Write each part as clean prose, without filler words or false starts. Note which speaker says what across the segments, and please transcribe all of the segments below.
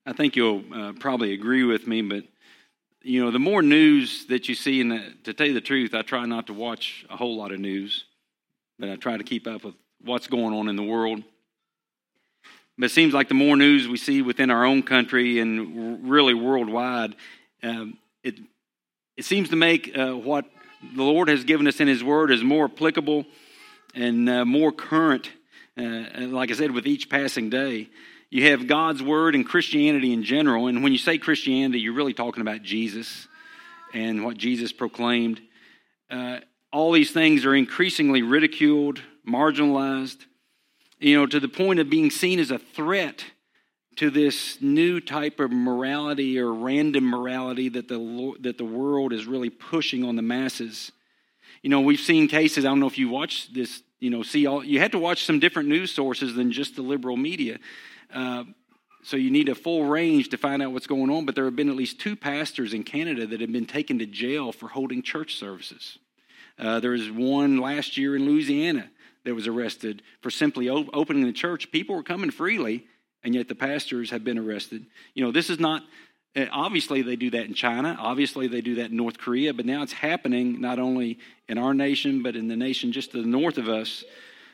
Speaker 1: I think you'll probably agree with me, but the more news that you see, and to tell you the truth, I try not to watch a whole lot of news, but I try to keep up with what's going on in the world. But it seems like the more news we see within our own country and really worldwide, it seems to make what the Lord has given us in His Word is more applicable and more current. Like I said, with each passing day, you have God's Word and Christianity in general. And when you say Christianity, you're really talking about Jesus and what Jesus proclaimed. All these things are increasingly ridiculed, marginalized, to the point of being seen as a threat to this new type of morality or random morality that the world is really pushing on the masses. We've seen cases. I don't know if you watch this. You had to watch some different news sources than just the liberal media. So you need a full range to find out what's going on. But there have been at least 2 pastors in Canada that have been taken to jail for holding church services. There was one last year in Louisiana that was arrested for simply opening the church. People were coming freely, and yet the pastors have been arrested. This is not, obviously they do that in China. Obviously they do that in North Korea. But now it's happening not only in our nation, but in the nation just to the north of us.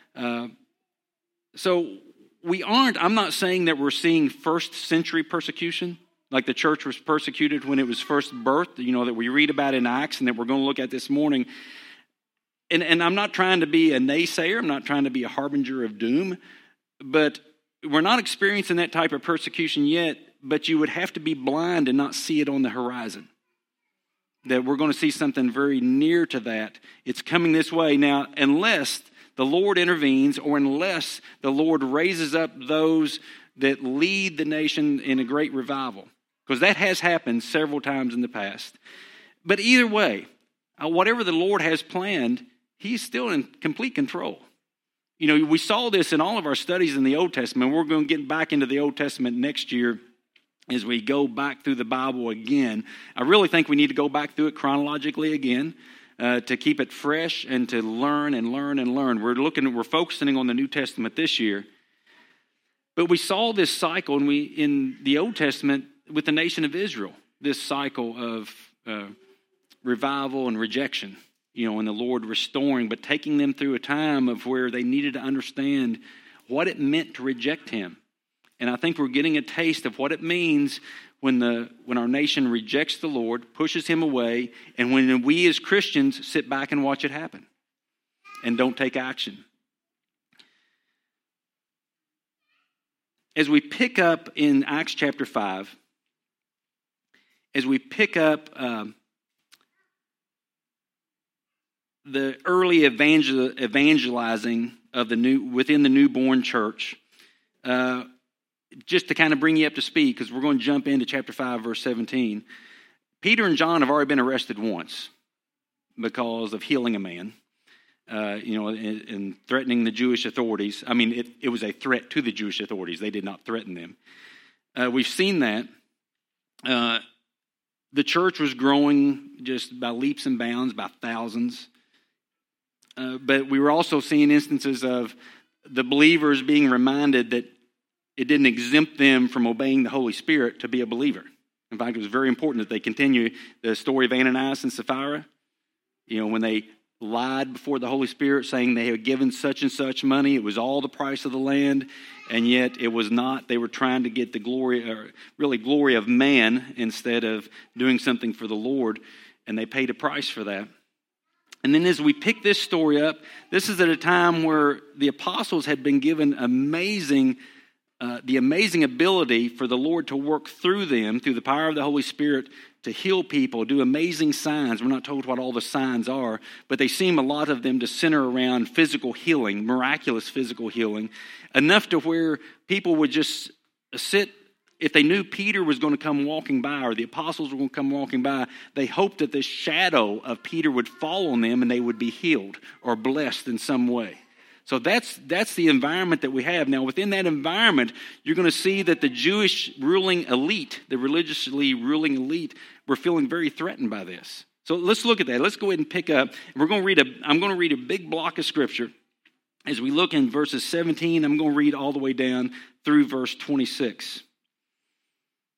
Speaker 1: So I'm not saying that we're seeing first century persecution, like the church was persecuted when it was first birthed, that we read about in Acts and that we're going to look at this morning. And I'm not trying to be a naysayer. I'm not trying to be a harbinger of doom. But we're not experiencing that type of persecution yet, but you would have to be blind and not see it on the horizon. That we're going to see something very near to that. It's coming this way. Now, unless the Lord intervenes or unless the Lord raises up those that lead the nation in a great revival. Because that has happened several times in the past. But either way, whatever the Lord has planned, He's still in complete control. We saw this in all of our studies in the Old Testament. We're going to get back into the Old Testament next year as we go back through the Bible again. I really think we need to go back through it chronologically again to keep it fresh and to learn and learn and learn. We're focusing on the New Testament this year. But we saw this cycle in the Old Testament with the nation of Israel, this cycle of revival and rejection. And the Lord restoring, but taking them through a time of where they needed to understand what it meant to reject Him. And I think we're getting a taste of what it means when our nation rejects the Lord, pushes Him away, and when we as Christians sit back and watch it happen and don't take action. As we pick up in Acts chapter 5, as we pick up the early evangelizing of within the newborn church, just to kind of bring you up to speed, because we're going to jump into chapter 5, verse 17. Peter and John have already been arrested once because of healing a man, and threatening the Jewish authorities. I mean, it was a threat to the Jewish authorities. They did not threaten them. We've seen that. The church was growing just by leaps and bounds, by thousands. But we were also seeing instances of the believers being reminded that it didn't exempt them from obeying the Holy Spirit to be a believer. In fact, it was very important that they continue the story of Ananias and Sapphira. When they lied before the Holy Spirit saying they had given such and such money, it was all the price of the land, and yet it was not. They were trying to get the glory of man instead of doing something for the Lord, and they paid a price for that. And then as we pick this story up, this is at a time where the apostles had been given the amazing ability for the Lord to work through them, through the power of the Holy Spirit, to heal people, do amazing signs. We're not told what all the signs are, but they seem a lot of them to center around physical healing, miraculous physical healing, enough to where people would just sit. If they knew Peter was going to come walking by or the apostles were going to come walking by, they hoped that the shadow of Peter would fall on them and they would be healed or blessed in some way. So that's the environment that we have. Now, within that environment, you're going to see that the Jewish ruling elite, the religiously ruling elite, were feeling very threatened by this. So let's look at that. Let's go ahead and pick up. I'm going to read a big block of scripture. As we look in verses 17, I'm going to read all the way down through verse 26.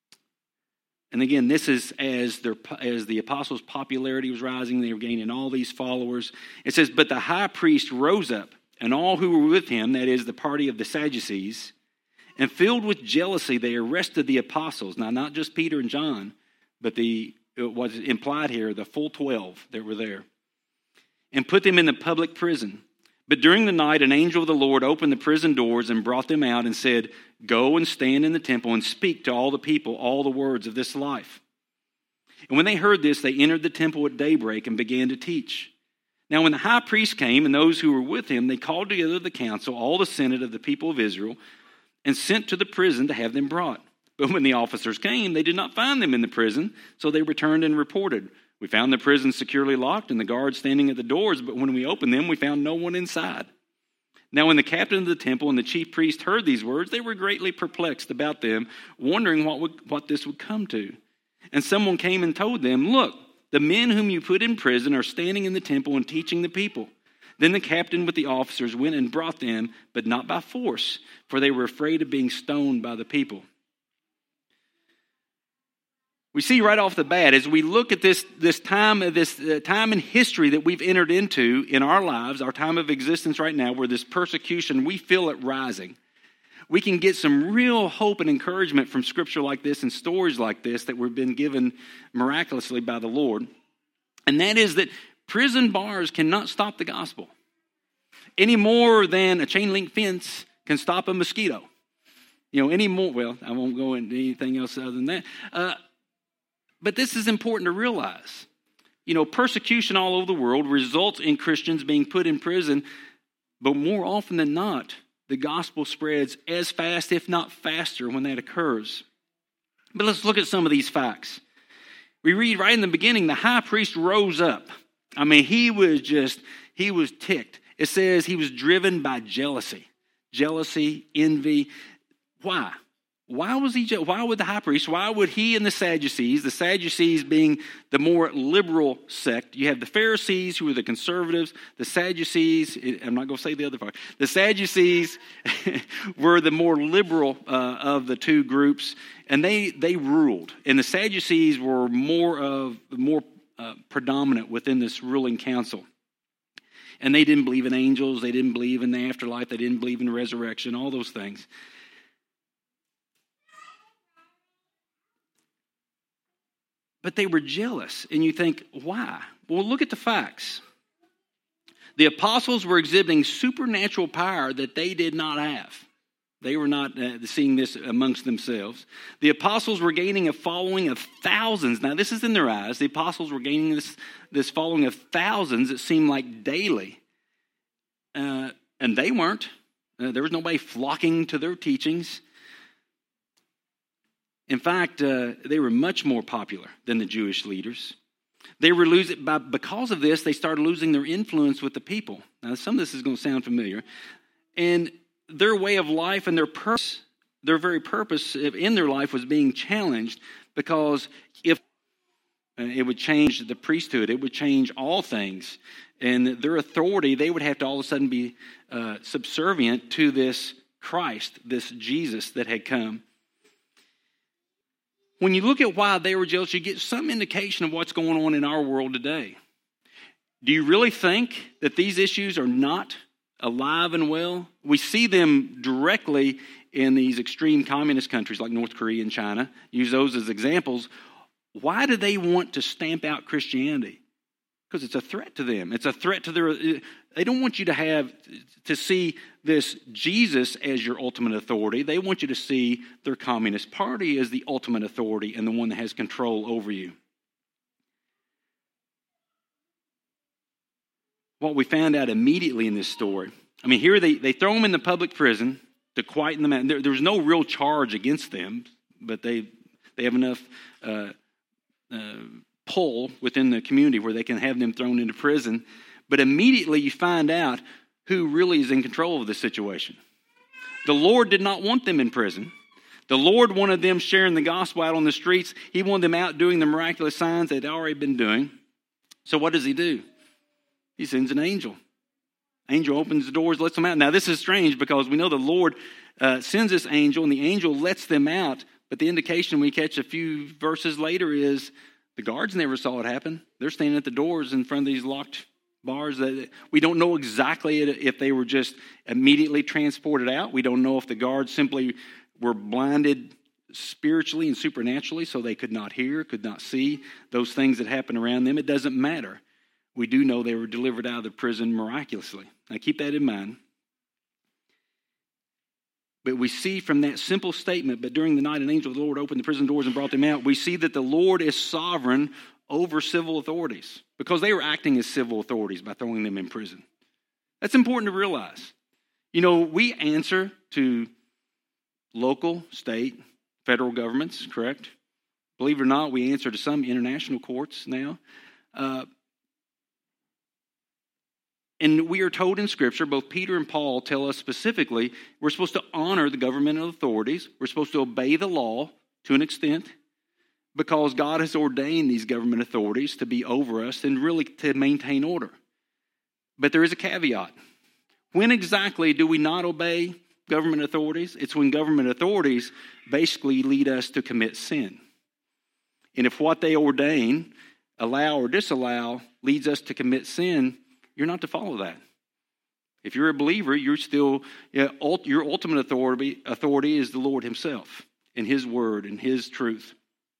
Speaker 1: And again, this is as the apostles' popularity was rising, they were gaining all these followers. It says, but the high priest rose up, and all who were with him, that is the party of the Sadducees, and filled with jealousy, they arrested the apostles. Now, not just Peter and John, but it was implied here, the full 12 that were there, and put them in the public prison. But during the night, an angel of the Lord opened the prison doors and brought them out and said, go and stand in the temple and speak to all the people all the words of this life. And when they heard this, they entered the temple at daybreak and began to teach. Now when the high priest came and those who were with him, they called together the council, all the senate of the people of Israel, and sent to the prison to have them brought. But when the officers came, they did not find them in the prison, so they returned and reported, we found the prison securely locked and the guards standing at the doors, but when we opened them, we found no one inside. Now when the captain of the temple and the chief priest heard these words, they were greatly perplexed about them, wondering what this would come to. And someone came and told them, look, the men whom you put in prison are standing in the temple and teaching the people. Then the captain with the officers went and brought them, but not by force, for they were afraid of being stoned by the people. We see right off the bat, as we look at this time in history that we've entered into in our lives, our time of existence right now, where this persecution, we feel it rising. We can get some real hope and encouragement from scripture like this and stories like this that we've been given miraculously by the Lord. And that is that prison bars cannot stop the gospel any more than a chain link fence can stop a mosquito. Any more, well, I won't go into anything else other than that. But this is important to realize. Persecution all over the world results in Christians being put in prison, but more often than not, the gospel spreads as fast, if not faster, when that occurs. But let's look at some of these facts. We read right in the beginning, the high priest rose up. He was ticked. It says he was driven by jealousy, envy. Why? Why would the high priest, why would he and the Sadducees being the more liberal sect, you have the Pharisees who are the conservatives, the Sadducees, I'm not going to say the other part, the Sadducees were the more liberal of the two groups, and they ruled, and the Sadducees were more predominant within this ruling council. And they didn't believe in angels, they didn't believe in the afterlife, they didn't believe in resurrection, all those things. But they were jealous. And you think, why? Well, look at the facts. The apostles were exhibiting supernatural power that they did not have. They were not seeing this amongst themselves. The apostles were gaining a following of thousands. Now, this is in their eyes. The apostles were gaining this following of thousands, it seemed like daily. And they weren't. There was nobody flocking to their teachings. In fact, they were much more popular than the Jewish leaders. They were because of this, they started losing their influence with the people. Now, some of this is going to sound familiar. And their way of life and their very purpose in their life was being challenged, because if it would change the priesthood, it would change all things. And their authority, they would have to all of a sudden be subservient to this Christ, this Jesus that had come. When you look at why they were jealous, you get some indication of what's going on in our world today. Do you really think that these issues are not alive and well? We see them directly in these extreme communist countries like North Korea and China. Use those as examples. Why do they want to stamp out Christianity? Because it's a threat to them. It's a threat to their... They don't want you to see this Jesus as your ultimate authority. They want you to see their Communist Party as the ultimate authority and the one that has control over you. What we found out immediately in this story, here they throw them in the public prison to quieten them out. There's no real charge against them, but they have enough pull within the community where they can have them thrown into prison. But immediately you find out who really is in control of the situation. The Lord did not want them in prison. The Lord wanted them sharing the gospel out on the streets. He wanted them out doing the miraculous signs they'd already been doing. So what does he do? He sends an angel. Angel opens the doors, lets them out. Now this is strange because we know the Lord sends this angel, and the angel lets them out, But the indication we catch a few verses later is the guards never saw it happen. They're standing at the doors in front of these locked bars. That we don't know exactly if they were just immediately transported out. We don't know if the guards simply were blinded spiritually and supernaturally so they could not hear, could not see those things that happened around them. It doesn't matter. We do know they were delivered out of the prison miraculously. Now keep that in mind. But we see from that simple statement, but during the night an angel of the Lord opened the prison doors and brought them out, we see that the Lord is sovereign over civil authorities because they were acting as civil authorities by throwing them in prison. That's important to realize. You know, we answer to local, state, federal governments, correct? Believe it or not, we answer to some international courts now. And we are told in Scripture, both Peter and Paul tell us specifically, we're supposed to honor the governmental authorities. We're supposed to obey the law to an extent because God has ordained these government authorities to be over us and really to maintain order. But there is a caveat. When exactly do we not obey government authorities? It's when government authorities basically lead us to commit sin. And if what they ordain, allow or disallow, leads us to commit sin, you're not to follow that. If you're a believer, you're still, your ultimate authority is the Lord himself and his word and his truth.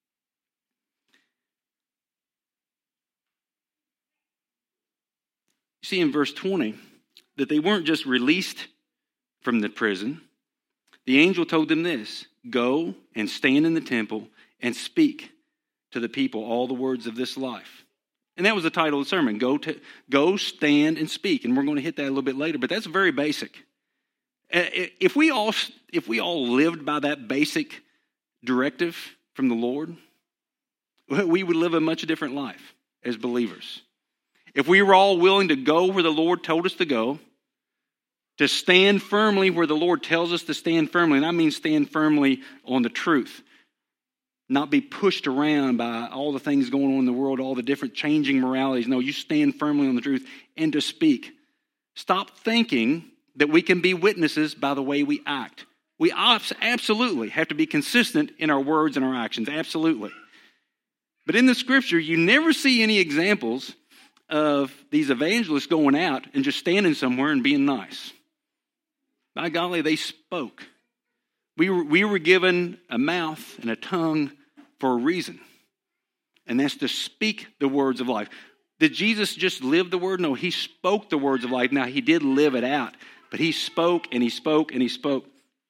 Speaker 1: You see in verse 20 that they weren't just released from the prison. The angel told them this, go and stand in the temple and speak to the people all the words of this life. And that was the title of the sermon, Go, Stand, and Speak. And we're going to hit that a little bit later, but that's very basic. If we all lived by that basic directive from the Lord, we would live a much different life as believers. If we were all willing to go where the Lord told us to go, to stand firmly where the Lord tells us to stand firmly, and I mean stand firmly on the truth, not be pushed around by all the things going on in the world, all the different changing moralities. No, you stand firmly on the truth and to speak. Stop thinking that we can be witnesses by the way we act. We absolutely have to be consistent in our words and our actions, absolutely. But in the Scripture, you never see any examples of these evangelists going out and just standing somewhere and being nice. By golly, they spoke. We were given a mouth and a tongue for a reason, and that's to speak the words of life. Did Jesus just live the word? No, he spoke the words of life. Now, he did live it out, but he spoke and he spoke and he spoke.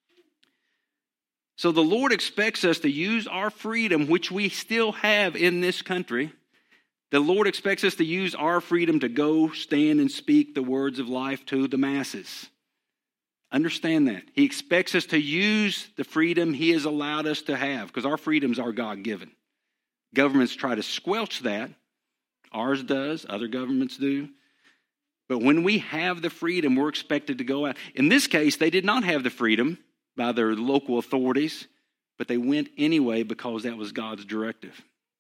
Speaker 1: So the Lord expects us to use our freedom, which we still have in this country. The Lord expects us to use our freedom to go, stand, and speak the words of life to the masses. Understand that. He expects us to use the freedom he has allowed us to have because our freedoms are God-given. Governments try to squelch that. Ours does. Other governments do. But when we have the freedom, we're expected to go out. In this case, they did not have the freedom by their local authorities, but they went anyway because that was God's directive.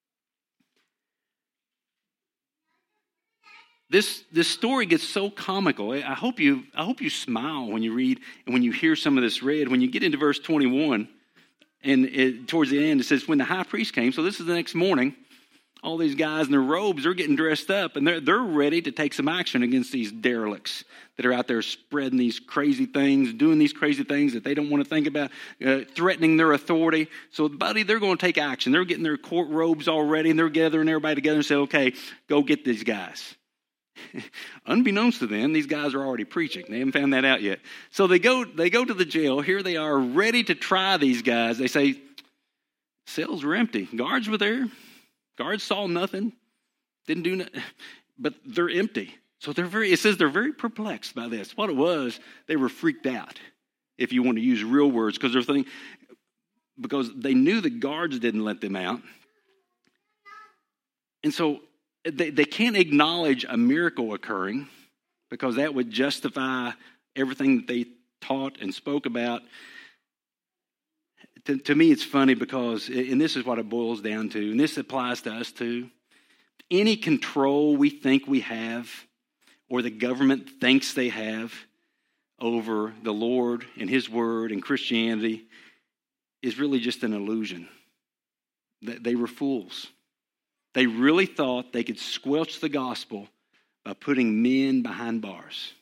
Speaker 1: This story gets so comical. I hope you smile when you read and when you hear some of this read. When you get into verse 21, and towards the end, it says, when the high priest came, so this is the next morning, all these guys in their robes are getting dressed up, and they're ready to take some action against these derelicts that are out there spreading these crazy things, doing these crazy things that they don't want to think about, threatening their authority. So, buddy, they're going to take action. They're getting their court robes all ready, and they're gathering everybody together and say, okay, go get these guys. Unbeknownst to them, these guys are already preaching. They haven't found that out yet. So they go to the jail. Here they are ready to try these guys. They say, cells were empty. Guards were there. Guards saw nothing. Didn't do nothing. But they're empty. So it says they're very perplexed by this. What it was, they were freaked out, if you want to use real words, because they knew the guards didn't let them out. And so they can't acknowledge a miracle occurring because that would justify everything that they taught and spoke about. To me, it's funny because, and this is what it boils down to, and this applies to us too. Any control we think we have or the government thinks they have over the Lord and his word and Christianity, is really just an illusion. They were fools. They really thought they could squelch the gospel by putting men behind bars.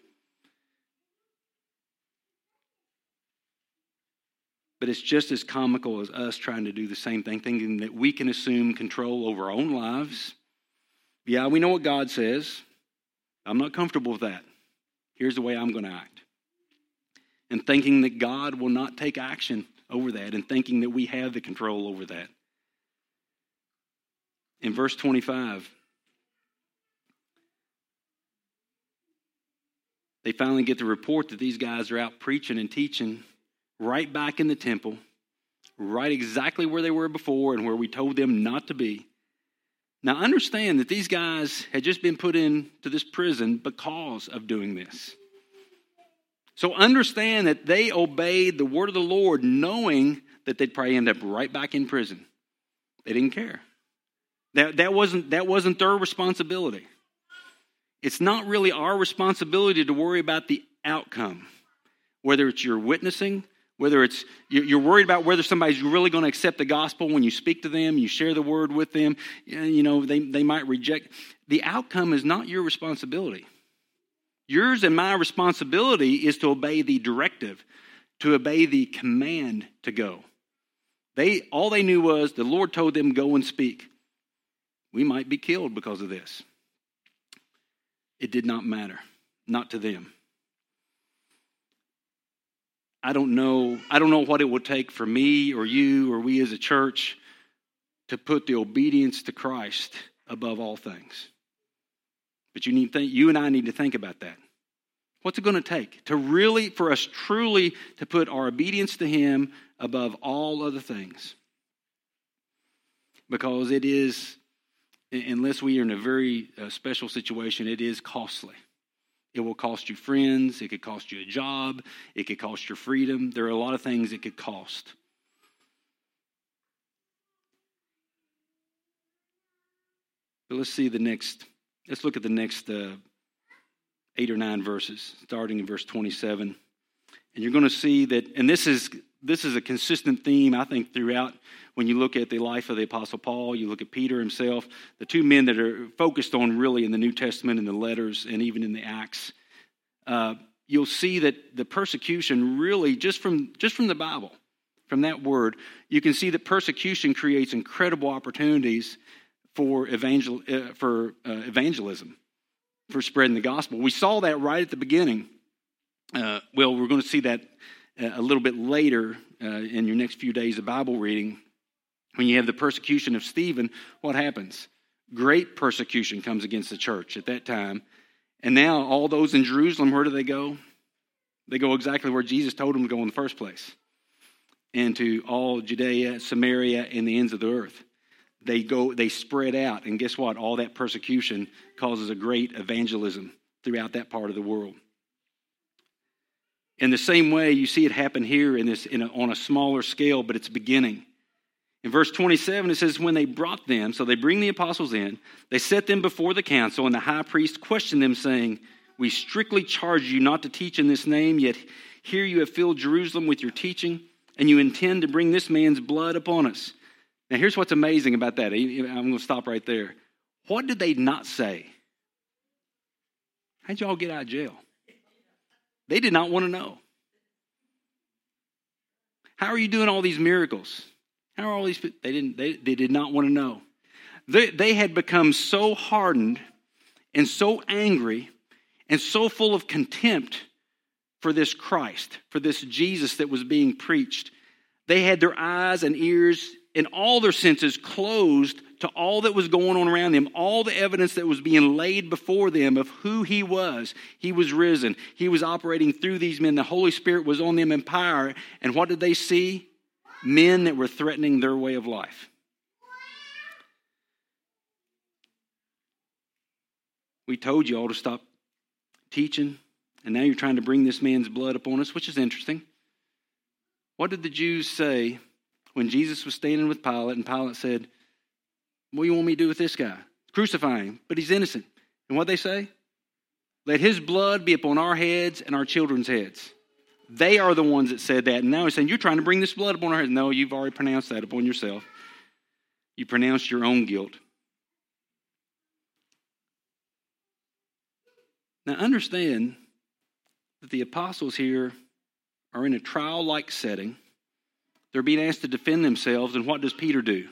Speaker 1: But it's just as comical as us trying to do the same thing, thinking that we can assume control over our own lives. Yeah, we know what God says. I'm not comfortable with that. Here's the way I'm going to act. And thinking that God will not take action over that, and thinking that we have the control over that. In verse 25, they finally get the report that these guys are out preaching and teaching right back in the temple, right exactly where they were before and where we told them not to be. Now understand that these guys had just been put into this prison because of doing this. So understand that they obeyed the word of the Lord knowing that they'd probably end up right back in prison. They didn't care. That wasn't their responsibility. It's not really our responsibility to worry about the outcome. Whether it's your witnessing, whether it's you're worried about whether somebody's really going to accept the gospel when you speak to them, you share the word with them, they might reject. The outcome is not your responsibility. Yours and my responsibility is to obey the directive, to obey the command to go. All they knew was the Lord told them, go and speak. We might be killed because of this. It did not matter, not to them. I don't know what it will take for me or you or we as a church to put the obedience to Christ above all things. But you and I need to think about that. What's it going to take for us truly to put our obedience to Him above all other things? Because it is, unless we are in a very special situation, it is costly. It will cost you friends. It could cost you a job. It could cost your freedom. There are a lot of things it could cost. But let's look at the next 8 or 9 verses, starting in verse 27. And you're going to see that, and this is a consistent theme, I think, throughout when you look at the life of the Apostle Paul, you look at Peter himself, the two men that are focused on really in the New Testament, in the letters, and even in the Acts. You'll see that the persecution really, just from the Bible, from that word, you can see that persecution creates incredible opportunities for evangelism, for spreading the gospel. We saw that right at the beginning. We're going to see that a little bit later in your next few days of Bible reading. When you have the persecution of Stephen, what happens? Great persecution comes against the church at that time. And now all those in Jerusalem, where do they go? They go exactly where Jesus told them to go in the first place. Into all Judea, Samaria, and the ends of the earth. They spread out. And guess what? All that persecution causes a great evangelism throughout that part of the world. In the same way, you see it happen here on a smaller scale, but it's beginning. In verse 27, it says, when they brought them, so they bring the apostles in, they set them before the council, and the high priest questioned them, saying, we strictly charge you not to teach in this name, yet here you have filled Jerusalem with your teaching, and you intend to bring this man's blood upon us. Now, here's what's amazing about that. I'm going to stop right there. What did they not say? How'd y'all get out of jail? They did not want to know. How are you doing all these miracles? How are all these people? They did not want to know. They had become so hardened and so angry and so full of contempt for this Christ, for this Jesus that was being preached. They had their eyes and ears and all their senses closed to all that was going on around them, all the evidence that was being laid before them of who He was. He was risen. He was operating through these men. The Holy Spirit was on them in power. And what did they see? Men that were threatening their way of life. We told you all to stop teaching, and now you're trying to bring this man's blood upon us, which is interesting. What did the Jews say when Jesus was standing with Pilate, and Pilate said, what do you want me to do with this guy? Crucify him, but he's innocent. And what they say? Let his blood be upon our heads and our children's heads. They are the ones that said that. And now he's saying, you're trying to bring this blood upon our heads. No, you've already pronounced that upon yourself. You pronounced your own guilt. Now understand that the apostles here are in a trial-like setting. They're being asked to defend themselves, and what does Peter do?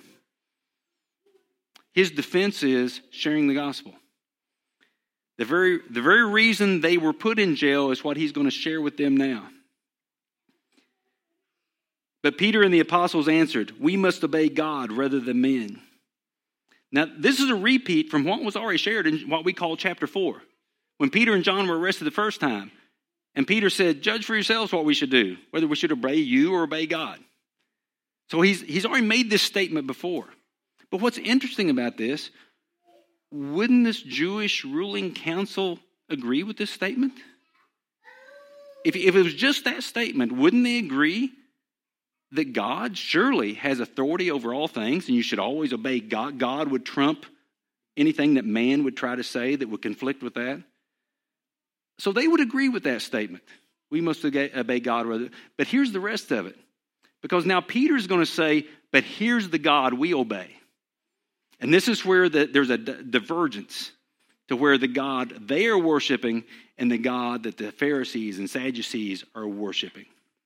Speaker 1: His defense is sharing the gospel. The very reason they were put in jail is what he's going to share with them now. But Peter and the apostles answered, we must obey God rather than men. Now, this is a repeat from what was already shared in what we call chapter 4. When Peter and John were arrested the first time, and Peter said, judge for yourselves what we should do, whether we should obey you or obey God. So he's already made this statement before. But what's interesting about this, wouldn't this Jewish ruling council agree with this statement? If it was just that statement, wouldn't they agree that God surely has authority over all things and you should always obey God? God would trump anything that man would try to say that would conflict with that. So they would agree with that statement. We must obey God rather. But here's the rest of it. Because now Peter's going to say, but here's the God we obey. And this is where there's a divergence to where the God they are worshiping and the God that the Pharisees and Sadducees are worshiping.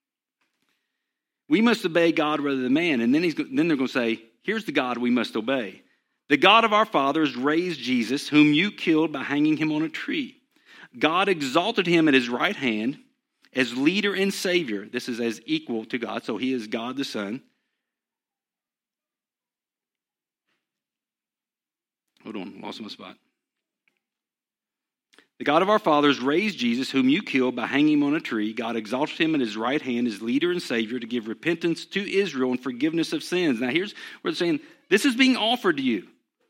Speaker 1: We must obey God rather than man. And then they're going to say, here's the God we must obey. The God of our fathers raised Jesus, whom you killed by hanging him on a tree. God exalted him at his right hand as leader and savior. This is as equal to God, so he is God the Son. Hold on, lost my spot. The God of our fathers raised Jesus, whom you killed by hanging him on a tree. God exalted him at his right hand as leader and savior to give repentance to Israel and forgiveness of sins. Now here's where they're saying, this is being offered to you.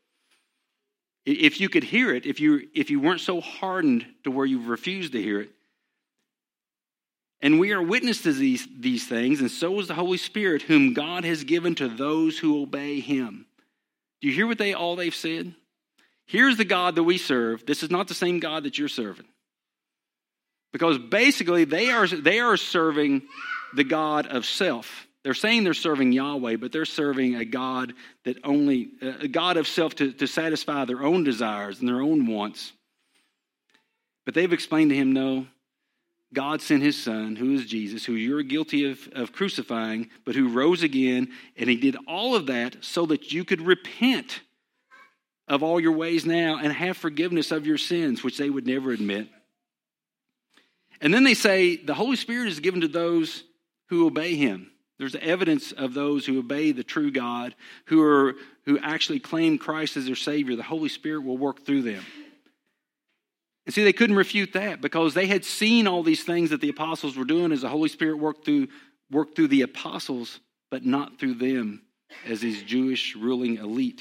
Speaker 1: If you could hear it, if you weren't so hardened to where you refused to hear it. And we are witnesses to these things, and so is the Holy Spirit, whom God has given to those who obey him. Do you hear what they've said? Here's the God that we serve. This is not the same God that you're serving. Because basically they are serving the God of self. They're saying they're serving Yahweh, but they're serving a God a God of self to satisfy their own desires and their own wants. But they've explained to him, no, God sent his son, who is Jesus, who you're guilty of crucifying, but who rose again, and he did all of that so that you could repent of all your ways now and have forgiveness of your sins, which they would never admit. And then they say the Holy Spirit is given to those who obey him. There's evidence of those who obey the true God, who actually claim Christ as their Savior. The Holy Spirit will work through them. And see, they couldn't refute that because they had seen all these things that the apostles were doing as the Holy Spirit worked through the apostles, but not through them as his Jewish ruling elite.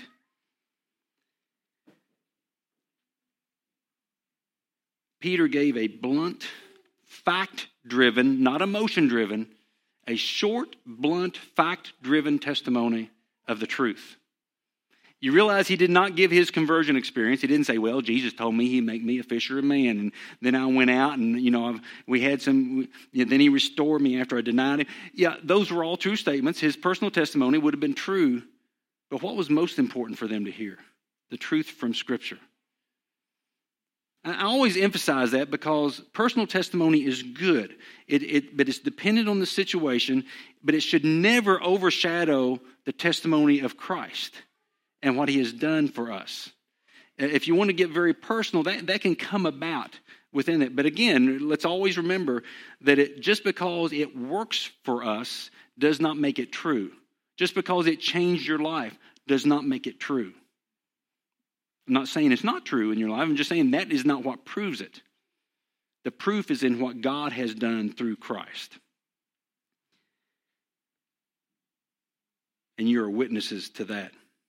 Speaker 1: Peter gave a blunt, fact-driven, not emotion-driven, a short, blunt, fact-driven testimony of the truth. You realize he did not give his conversion experience. He didn't say, well, Jesus told me he'd make me a fisher of men. And then I went out and, we had some, then he restored me after I denied him. Yeah, those were all true statements. His personal testimony would have been true. But what was most important for them to hear? The truth from Scripture. I always emphasize that because personal testimony is good, but it's dependent on the situation, but it should never overshadow the testimony of Christ and what he has done for us. If you want to get very personal, that can come about within it. But again, let's always remember that just because it works for us does not make it true. Just because it changed your life does not make it true. I'm not saying it's not true in your life. I'm just saying that is not what proves it. The proof is in what God has done through Christ. And you are witnesses to that.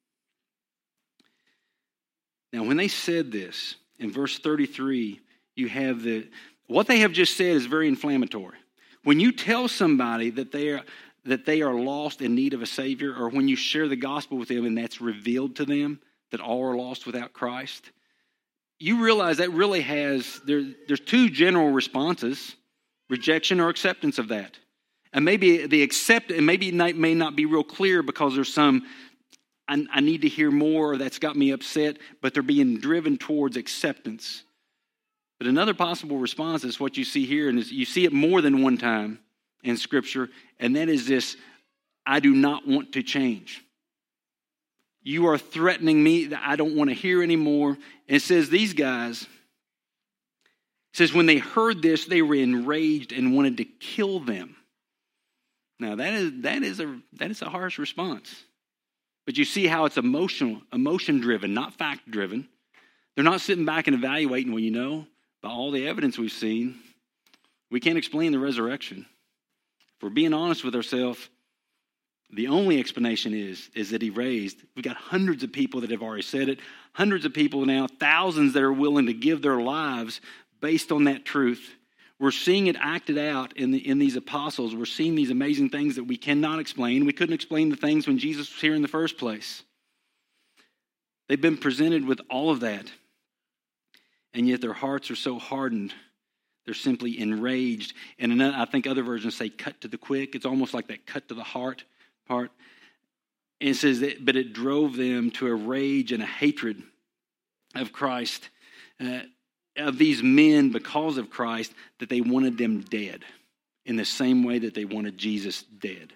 Speaker 1: Now, when they said this, in verse 33, you have what they have just said is very inflammatory. When you tell somebody that they are lost in need of a Savior, or when you share the gospel with them and that's revealed to them, that all are lost without Christ, you realize that really there's two general responses. rejection or acceptance of that. And maybe it may not be real clear because there's some, I need to hear more, or that's got me upset, but they're being driven towards acceptance. But another possible response is what you see here, and you see it more than one time in Scripture, and that is this: I do not want to change. You are threatening me that I don't want to hear anymore. And it says these guys, it says when they heard this, they were enraged and wanted to kill them. Now that is a harsh response. But you see how it's emotion driven, not fact driven. They're not sitting back and evaluating, well, by all the evidence we've seen, we can't explain the resurrection. If we're being honest with ourselves, the only explanation is that he raised. We've got hundreds of people that have already said it, hundreds of people now, thousands that are willing to give their lives based on that truth. We're seeing it acted out in these apostles. We're seeing these amazing things that we cannot explain. We couldn't explain the things when Jesus was here in the first place. They've been presented with all of that, and yet their hearts are so hardened. They're simply enraged. And I think other versions say cut to the quick. It's almost like that cut to the heart part. And it says that, but it drove them to a rage and a hatred of Christ, of these men because of Christ, that they wanted them dead in the same way that they wanted Jesus dead.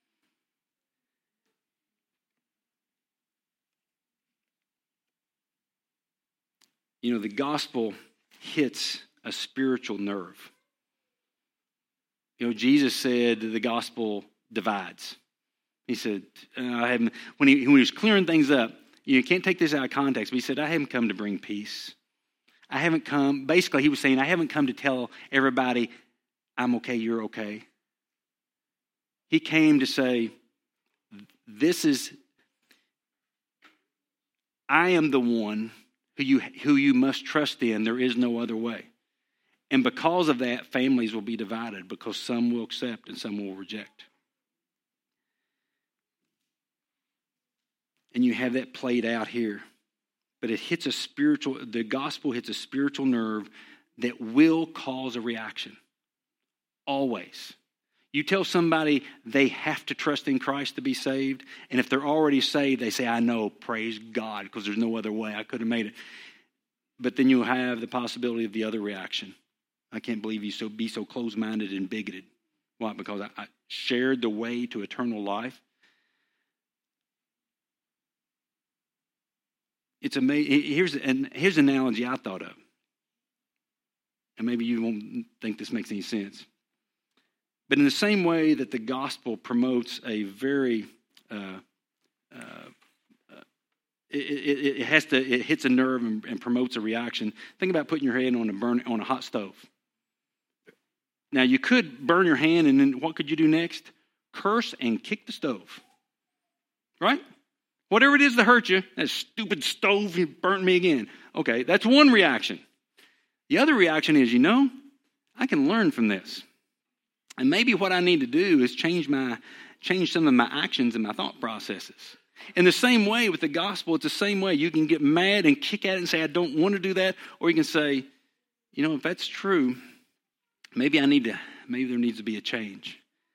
Speaker 1: The gospel hits a spiritual nerve. Jesus said the gospel divides. He said, when he was clearing things up, you can't take this out of context, but he said, I haven't come to bring peace. I haven't come, basically he was saying, I haven't come to tell everybody, I'm okay, you're okay. He came to say, I am the one who you must trust in. There is no other way. And because of that, families will be divided because some will accept and some will reject. And you have that played out here. But the gospel hits a spiritual nerve that will cause a reaction. Always. You tell somebody they have to trust in Christ to be saved, and if they're already saved, they say, I know, praise God, because there's no other way. I could have made it. But then you'll have the possibility of the other reaction. I can't believe you be so close-minded and bigoted. Why? Because I shared the way to eternal life. It's amazing. Here's an analogy I thought of. And maybe you won't think this makes any sense. But in the same way that the gospel promotes a very, it hits a nerve and promotes a reaction. Think about putting your hand on a hot stove. Now you could burn your hand, and then what could you do next? Curse and kick the stove, right? Whatever it is that hurt you, that stupid stove, you burnt me again. Okay, that's one reaction. The other reaction is, I can learn from this. And maybe what I need to do is change some of my actions and my thought processes. In the same way with the gospel, it's the same way. You can get mad and kick at it and say, I don't want to do that. Or you can say, if that's true, maybe there needs to be a change.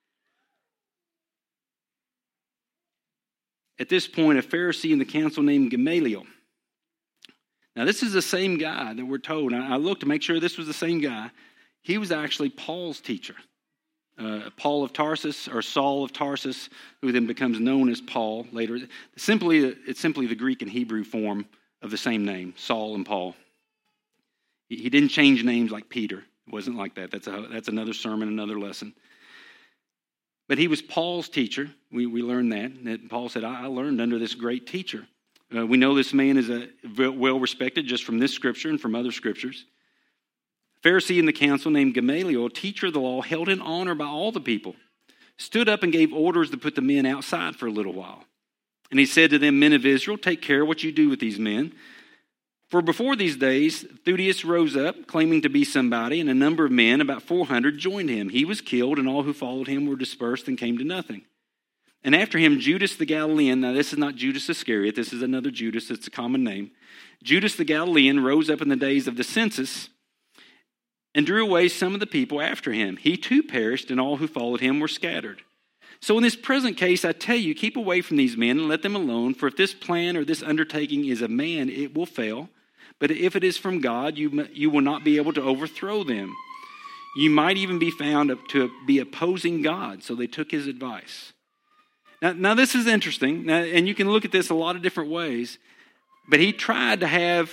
Speaker 1: At this point, a Pharisee in the council named Gamaliel. Now, this is the same guy that we're told. I looked to make sure this was the same guy. He was actually Paul's teacher. Paul of Tarsus, or Saul of Tarsus, who then becomes known as Paul later. It's simply the Greek and Hebrew form of the same name, Saul and Paul. He didn't change names like Peter. It wasn't like that. That's another sermon, another lesson. But he was Paul's teacher. We learned that Paul said, I learned under this great teacher. We know this man is well respected just from this scripture and from other scriptures. A Pharisee in the council named Gamaliel, teacher of the law, held in honor by all the people, stood up and gave orders to put the men outside for a little while. And he said to them, men of Israel, take care what you do with these men. For before these days, Theudas rose up, claiming to be somebody, and a number of men, about 400, joined him. He was killed, and all who followed him were dispersed and came to nothing. And after him, Judas the Galilean, now this is not Judas Iscariot, this is another Judas, it's a common name. Judas the Galilean rose up in the days of the census and drew away some of the people after him. He too perished, and all who followed him were scattered. So in this present case, I tell you, keep away from these men and let them alone. For if this plan or this undertaking is of man, it will fail. But if it is from God, you will not be able to overthrow them. You might even be found to be opposing God. So they took his advice. Now this is interesting, and you can look at this a lot of different ways. But he tried to have,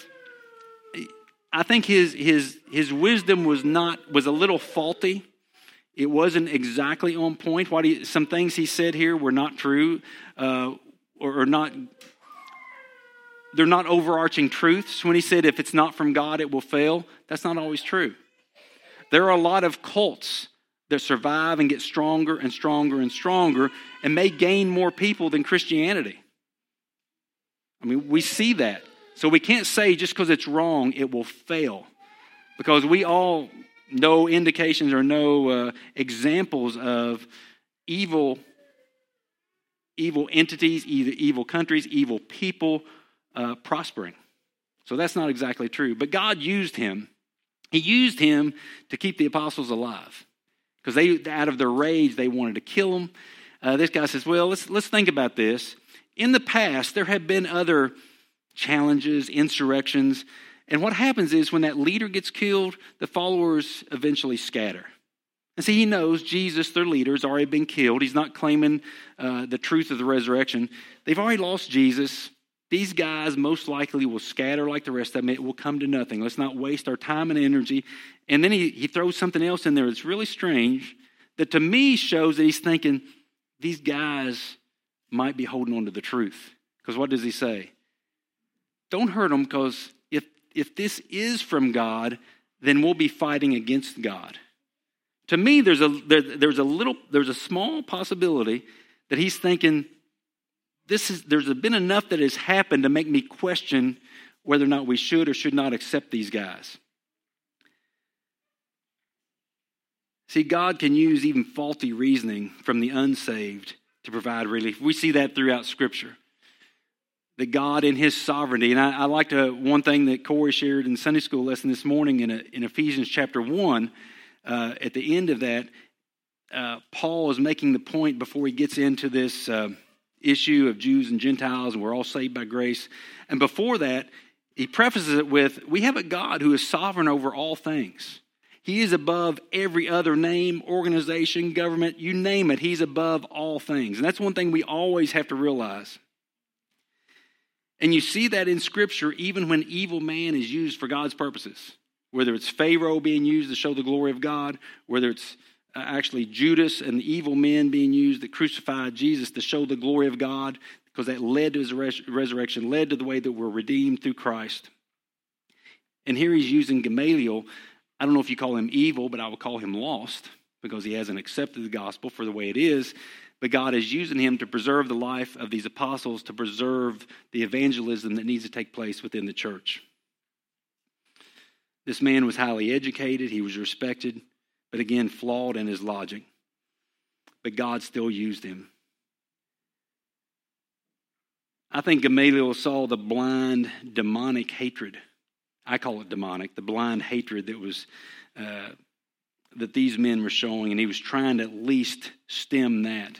Speaker 1: I think his wisdom was a little faulty. It wasn't exactly on point. Some things he said here were not true, or not. They're not overarching truths. When he said, if it's not from God, it will fail, that's not always true. There are a lot of cults that survive and get stronger and stronger and stronger and may gain more people than Christianity. I mean, we see that. So we can't say just because it's wrong, it will fail. Because we all know indications or know examples of evil entities, either evil countries, evil people, prospering. So that's not exactly true. But God used him. He used him to keep the apostles alive. Because out of their rage, they wanted to kill him. This guy says, well, let's think about this. In the past, there have been other challenges, insurrections. And what happens is when that leader gets killed, the followers eventually scatter. And see, he knows Jesus, their leader, has already been killed. He's not claiming the truth of the resurrection. They've already lost Jesus. These guys most likely will scatter like the rest of them. It will come to nothing. Let's not waste our time and energy. And then he throws something else in there that's really strange that to me shows that he's thinking these guys might be holding on to the truth. Because what does he say? Don't hurt them, because if this is from God, then we'll be fighting against God. To me, there's a small possibility that he's thinking there's been enough that has happened to make me question whether or not we should or should not accept these guys. See, God can use even faulty reasoning from the unsaved to provide relief. We see that throughout Scripture. That God in his sovereignty, and I liked one thing that Corey shared in Sunday school lesson this morning in Ephesians chapter 1. At the end of that, Paul is making the point before he gets into this issue of Jews and Gentiles, and we're all saved by grace. And before that, he prefaces it with, we have a God who is sovereign over all things. He is above every other name, organization, government, you name it. He's above all things. And that's one thing we always have to realize. And you see that in Scripture even when evil man is used for God's purposes. Whether it's Pharaoh being used to show the glory of God, whether it's actually Judas and the evil men being used that crucified Jesus to show the glory of God, because that led to his resurrection, led to the way that we're redeemed through Christ. And here he's using Gamaliel. I don't know if you call him evil, but I would call him lost because he hasn't accepted the gospel for the way it is. But God is using him to preserve the life of these apostles, to preserve the evangelism that needs to take place within the church. This man was highly educated. He was respected, but again, flawed in his logic. But God still used him. I think Gamaliel saw the blind, demonic hatred. I call it demonic, the blind hatred that was that these men were showing, and he was trying to at least stem that.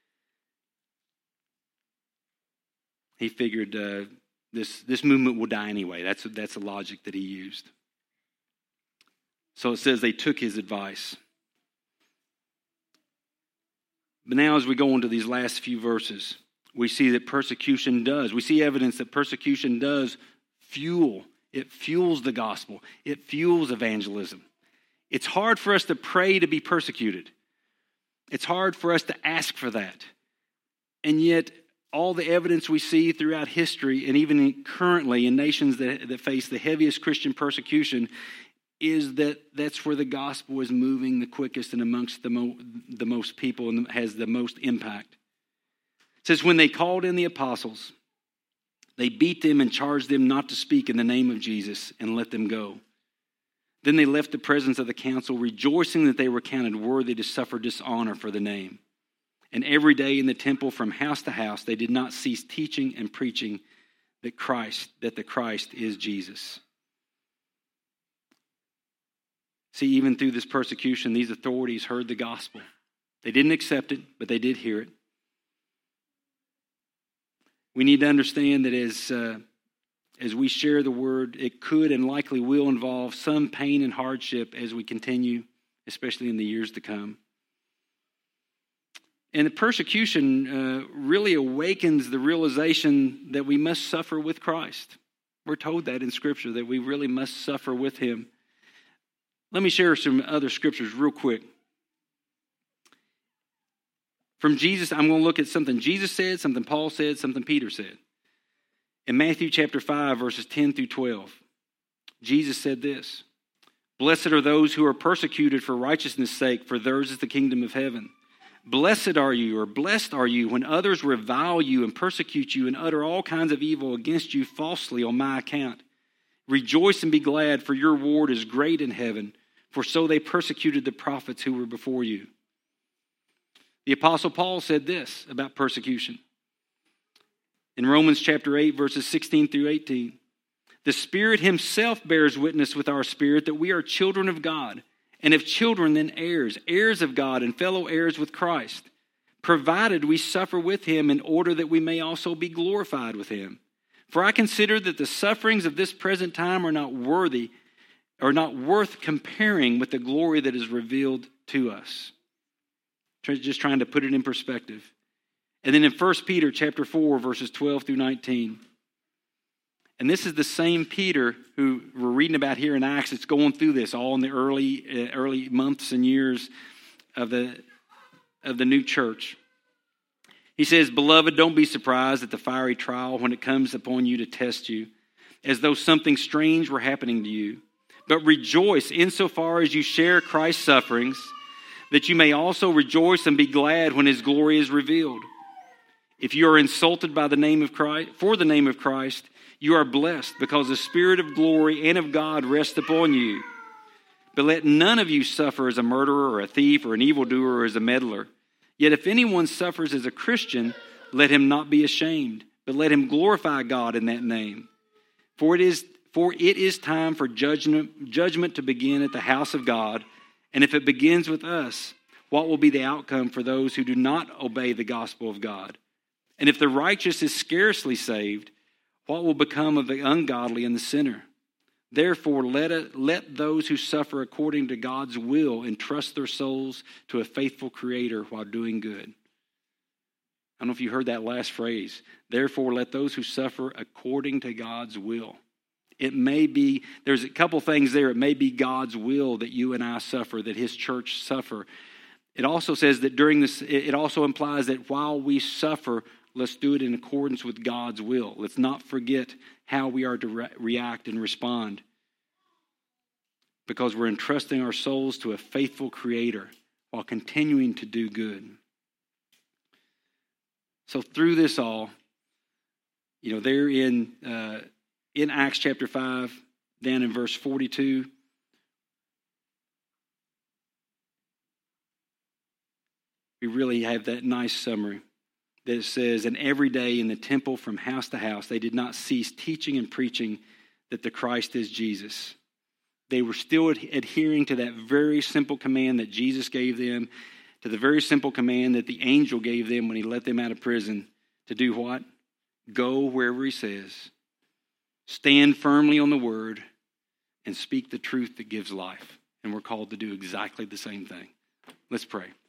Speaker 1: He figured this movement will die anyway. That's the logic that he used. So it says they took his advice. But now as we go into these last few verses, we see that persecution does. We see evidence that persecution does fuel. It fuels the gospel. It fuels evangelism. It's hard for us to pray to be persecuted. It's hard for us to ask for that. And yet, all the evidence we see throughout history, and even currently in nations that face the heaviest Christian persecution, is that that's where the gospel is moving the quickest and amongst the most people and has the most impact. It says, when they called in the apostles, they beat them and charged them not to speak in the name of Jesus and let them go. Then they left the presence of the council, rejoicing that they were counted worthy to suffer dishonor for the name. And every day in the temple from house to house, they did not cease teaching and preaching that the Christ is Jesus. See, even through this persecution, these authorities heard the gospel. They didn't accept it, but they did hear it. We need to understand that as we share the word, it could and likely will involve some pain and hardship as we continue, especially in the years to come. And the persecution really awakens the realization that we must suffer with Christ. We're told that in Scripture, that we really must suffer with Him. Let me share some other scriptures real quick. From Jesus, I'm going to look at something Jesus said, something Paul said, something Peter said. In Matthew chapter 5, verses 10 through 12, Jesus said this, "Blessed are those who are persecuted for righteousness' sake, for theirs is the kingdom of heaven. Blessed are you, or blessed are you, when others revile you and persecute you and utter all kinds of evil against you falsely on my account. Rejoice and be glad, for your reward is great in heaven, for so they persecuted the prophets who were before you." The Apostle Paul said this about persecution. In Romans chapter 8, verses 16 through 18, "The Spirit Himself bears witness with our spirit that we are children of God, and if children, then heirs, heirs of God and fellow heirs with Christ, provided we suffer with Him in order that we may also be glorified with Him. For I consider that the sufferings of this present time are not worth comparing with the glory that is revealed to us." Just trying to put it in perspective. And then in 1 Peter chapter 4, verses 12 through 19. And this is the same Peter who we're reading about here in Acts. It's going through this all in the early months and years of the new church. He says, "Beloved, don't be surprised at the fiery trial when it comes upon you to test you, as though something strange were happening to you. But rejoice insofar as you share Christ's sufferings, that you may also rejoice and be glad when His glory is revealed. If you are insulted by the name of Christ, for the name of Christ, you are blessed, because the Spirit of glory and of God rests upon you. But let none of you suffer as a murderer or a thief or an evildoer or as a meddler. Yet if anyone suffers as a Christian, let him not be ashamed, but let him glorify God in that name. For it is time for judgment to begin at the house of God. And if it begins with us, what will be the outcome for those who do not obey the gospel of God? And if the righteous is scarcely saved, what will become of the ungodly and the sinner? Therefore, let those who suffer according to God's will entrust their souls to a faithful Creator while doing good." I don't know if you heard that last phrase. Therefore, let those who suffer according to God's will. It may be, there's a couple things there. It may be God's will that you and I suffer, that His church suffer. It also says that during this, it also implies that while we suffer, let's do it in accordance with God's will. Let's not forget how we are to react and respond, because we're entrusting our souls to a faithful Creator while continuing to do good. So through this all, there in Acts chapter 5, down in verse 42, we really have that nice summary that says, "And every day in the temple from house to house, they did not cease teaching and preaching that the Christ is Jesus." They were still adhering to that very simple command that Jesus gave them, to the very simple command that the angel gave them when He let them out of prison, to do what? Go wherever He says. Stand firmly on the word and speak the truth that gives life. And we're called to do exactly the same thing. Let's pray.